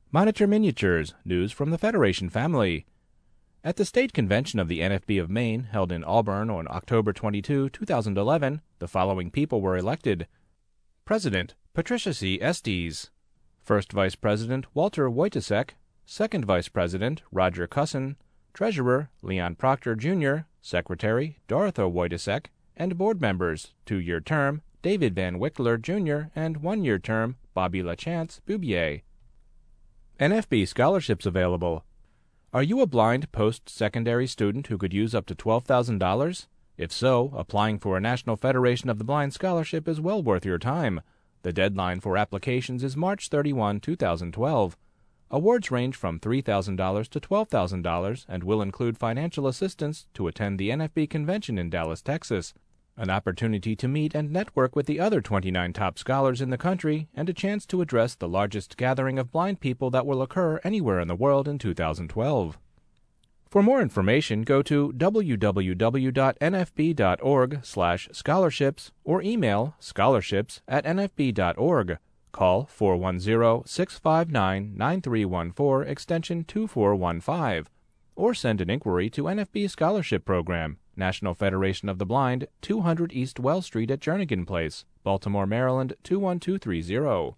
Monitor Miniatures, news from the Federation family. At the State Convention of the NFB of Maine, held in Auburn on October 22, 2011, the following people were elected. President, Patricia C. Estes. First Vice President, Walter Wojtasek. Second Vice President, Roger Cusson. Treasurer, Leon Proctor, Jr. Secretary, Dorothy Wojtasek. And board members, 2-year term, David Van Wickler, Jr. and 1-year term, Bobby LaChance Boubier. NFB scholarships available. Are you a blind post-secondary student who could use up to $12,000? If so, applying for a National Federation of the Blind scholarship is well worth your time. The deadline for applications is March 31, 2012. Awards range from $3,000 to $12,000 and will include financial assistance to attend the NFB convention in Dallas, Texas, an opportunity to meet and network with the other 29 top scholars in the country, and a chance to address the largest gathering of blind people that will occur anywhere in the world in 2012. For more information, go to www.nfb.org/scholarships or email scholarships@nfb.org. Call 410-659-9314 extension 2415, or send an inquiry to NFB Scholarship Program, National Federation of the Blind, 200 East Wells Street at Jernigan Place, Baltimore, Maryland 21230.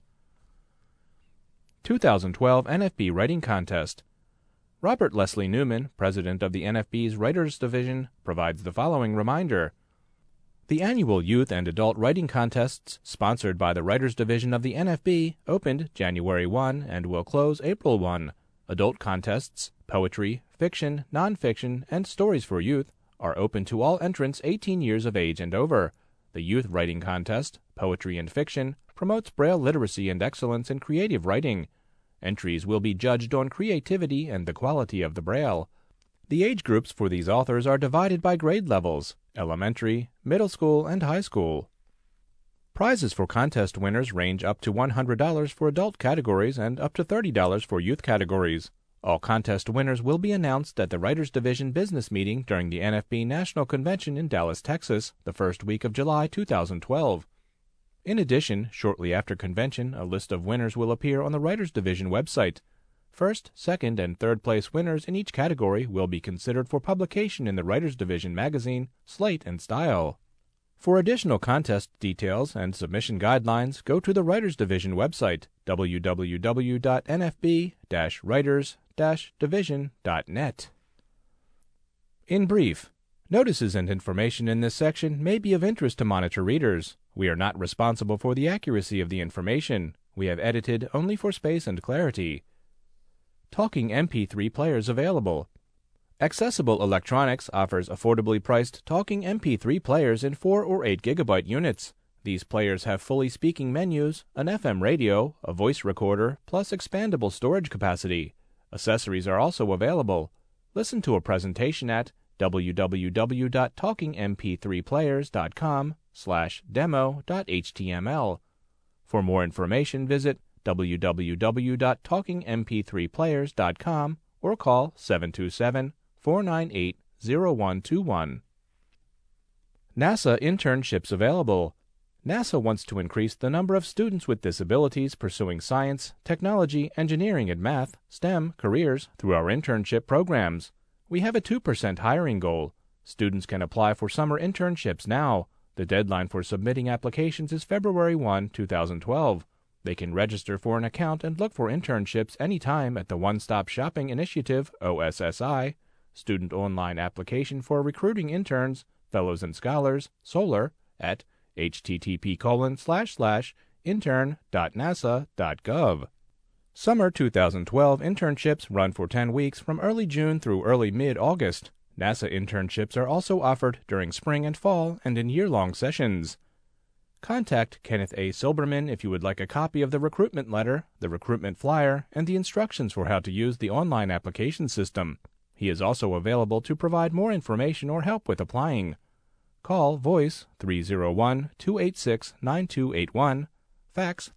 2012 NFB Writing Contest. Robert Leslie Newman, president of the NFB's Writers Division, provides the following reminder. The annual youth and adult writing contests, sponsored by the Writers Division of the NFB, opened January 1 and will close April 1. Adult contests, poetry, fiction, nonfiction, and stories for youth, are open to all entrants 18 years of age and over. The Youth Writing Contest, Poetry and Fiction, promotes Braille literacy and excellence in creative writing. Entries will be judged on creativity and the quality of the Braille. The age groups for these authors are divided by grade levels: elementary, middle school, and high school. Prizes for contest winners range up to $100 for adult categories and up to $30 for youth categories. All contest winners will be announced at the Writers Division business meeting during the NFB National Convention in Dallas, Texas, the first week of July 2012. In addition, shortly after convention, a list of winners will appear on the Writers Division website. First, second, and third place winners in each category will be considered for publication in the Writers Division magazine, Slate and Style. For additional contest details and submission guidelines, go to the Writers Division website, www.nfb-writers-division.net. In brief, notices and information in this section may be of interest to monitor readers. We are not responsible for the accuracy of the information. We have edited only for space and clarity. Talking MP3 players available. Accessible Electronics offers affordably priced talking MP3 players in 4 or 8 gigabyte units. These players have fully speaking menus, an FM radio, a voice recorder, plus expandable storage capacity. Accessories are also available. Listen to a presentation at www.talkingmp3players.com/demo.html. For more information, visit www.talkingmp3players.com or call 727-498-0121. NASA internships available. NASA wants to increase the number of students with disabilities pursuing science, technology, engineering, and math, STEM, careers through our internship programs. We have a 2% hiring goal. Students can apply for summer internships now. The deadline for submitting applications is February 1, 2012. They can register for an account and look for internships anytime at the One Stop Shopping Initiative, OSSI, Student Online Application for Recruiting Interns, Fellows and Scholars, SOLAR, at http://intern.nasa.gov. Summer 2012 internships run for 10 weeks from early June through early mid-August. NASA internships are also offered during spring and fall and in year-long sessions. Contact Kenneth A. Silberman if you would like a copy of the recruitment letter, the recruitment flyer, and the instructions for how to use the online application system. He is also available to provide more information or help with applying. Call Voice 301-286-9281, fax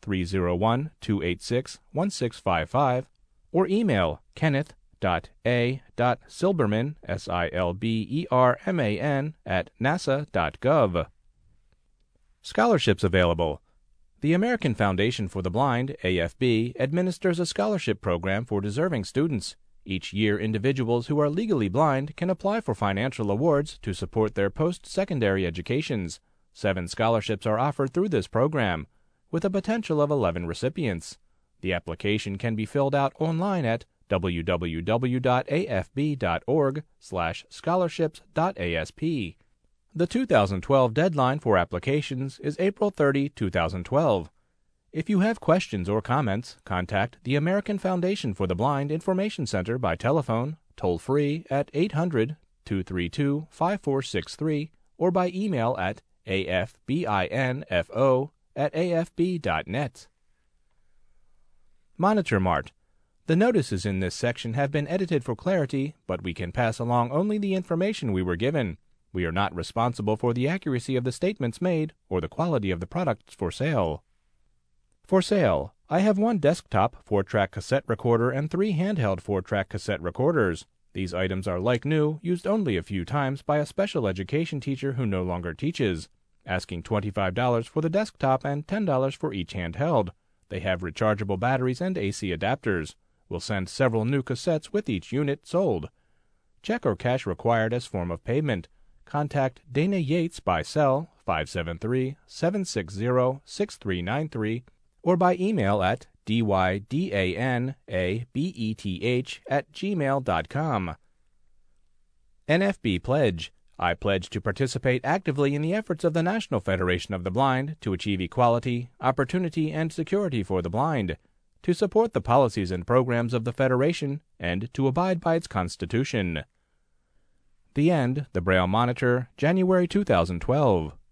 301-286-1655, or email kenneth.a.silberman, silberman, @nasa.gov. Scholarships available. The American Foundation for the Blind, AFB, administers a scholarship program for deserving students. Each year, individuals who are legally blind can apply for financial awards to support their post-secondary educations. 7 scholarships are offered through this program, with a potential of 11 recipients. The application can be filled out online at www.afb.org/scholarships.asp. The 2012 deadline for applications is April 30, 2012. If you have questions or comments, contact the American Foundation for the Blind Information Center by telephone, toll-free at 800-232-5463, or by email at afbinfo@afb.net. Monitor Mart. The notices in this section have been edited for clarity, but we can pass along only the information we were given. We are not responsible for the accuracy of the statements made or the quality of the products for sale. For sale, I have 1 desktop 4-track cassette recorder and 3 handheld 4-track cassette recorders. These items are like new, used only a few times by a special education teacher who no longer teaches, asking $25 for the desktop and $10 for each handheld. They have rechargeable batteries and AC adapters. We'll send several new cassettes with each unit sold. Check or cash required as form of payment. Contact Dana Yates by cell 573-760-6393 or by email at dydanabeth@gmail.com. NFB Pledge. I pledge to participate actively in the efforts of the National Federation of the Blind to achieve equality, opportunity, and security for the blind, to support the policies and programs of the Federation, and to abide by its Constitution. The End, the Braille Monitor, January 2012.